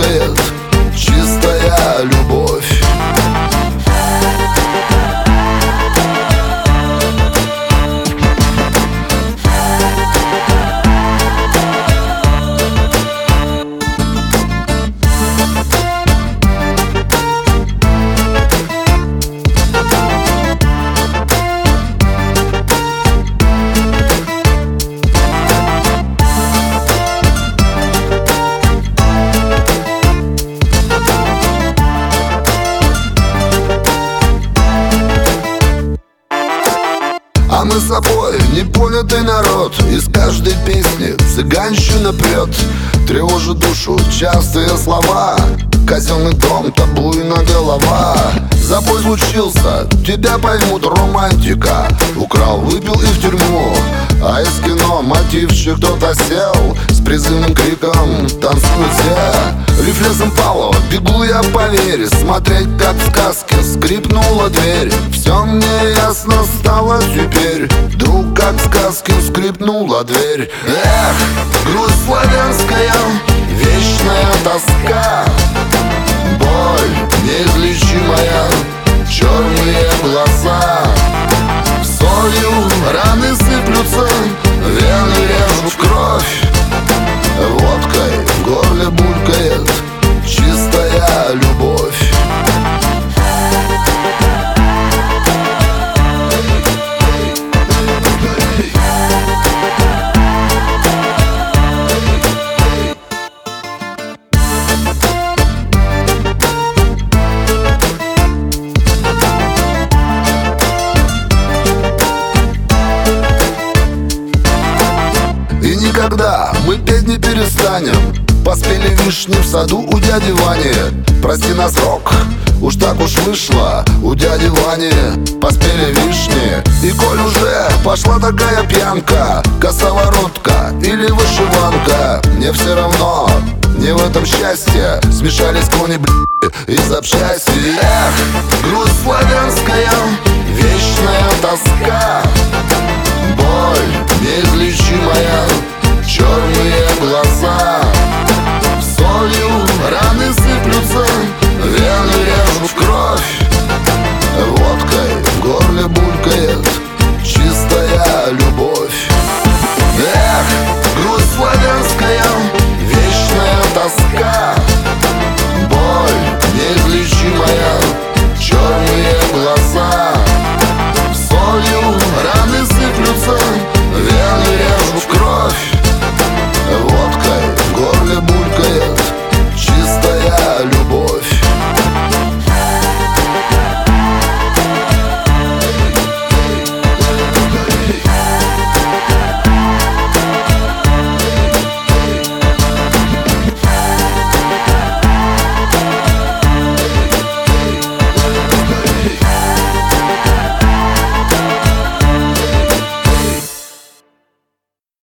булькает чистая любовь. А мы с собой непонятый народ. Из каждой песни цыганщина прет. Тревожит душу частые слова. Казенный дом, табуйна голова. Забой случился, тебя поймут, романтика. Украл, выпил и в тюрьму. А из кино мотивчик кто-то сел. С призывным криком танцуют все. Рефлексом Павлова бегу я по вере. Смотреть, как в сказке скрипнула дверь. Все мне ясно стало теперь. Вдруг, как в сказке, скрипнула дверь. Эх, грусть славянская, вечная тоска. Боль неизлечимая, черные глаза. Солью раны сыплются, вены режут в кровь. Водкой в горле булькает чистая любовь. И никогда мы петь не перестанем. Поспели вишни в саду у дяди Вани. Прости на срок, уж так уж вышло. У дяди Вани поспели вишни. И коль уже пошла такая пьянка, косоворотка или вышиванка, мне все равно, не в этом счастье. Смешались кони, и запчасти. Эх, грусть славянская, вечная тоска. Боль неизлечимая, черные глаза.